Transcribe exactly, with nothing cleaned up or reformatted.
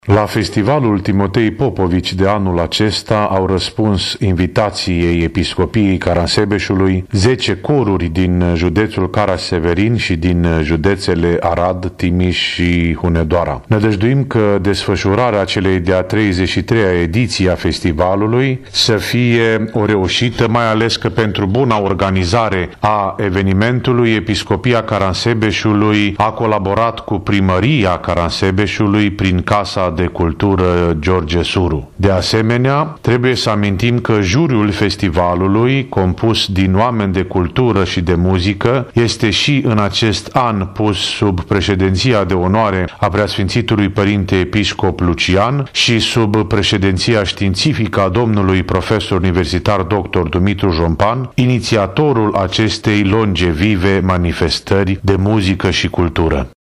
La festivalul Timotei Popovici de anul acesta au răspuns invitației Episcopiei Caransebeșului zece coruri din județul Caraseverin și din județele Arad, Timiș și Hunedoara. Nădăjduim că desfășurarea celei de-a treizeci și treia ediții a festivalului să fie o reușită, mai ales că pentru buna organizare a evenimentului Episcopia Caransebeșului a colaborat cu Primăria Caransebeșului prin Casa de Cultură George Suru. De asemenea, trebuie să amintim că juriul festivalului, compus din oameni de cultură și de muzică, este și în acest an pus sub președinția de onoare a Preasfințitului Părinte Episcop Lucian și sub președinția științifică a domnului profesor universitar doctor Dumitru Jompan, inițiatorul acestei longevive manifestări de muzică și cultură.